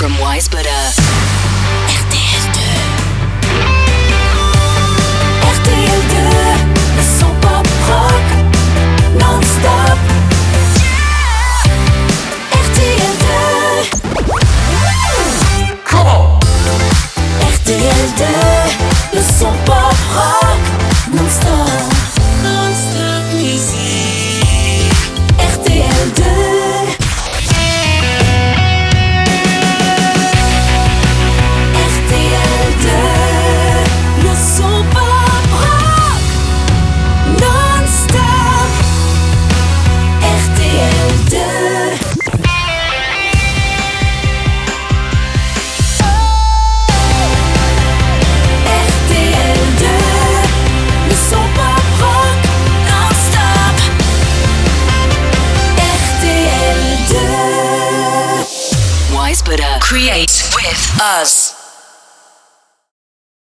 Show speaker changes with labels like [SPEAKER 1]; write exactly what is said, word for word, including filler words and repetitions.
[SPEAKER 1] from Wise Buddha. R T L deux. R T L deux, le son pop rock non-stop. R T L deux. Come on. R T L deux, le son pop rock non-stop. Non-stop music. R T L deux. Create with us.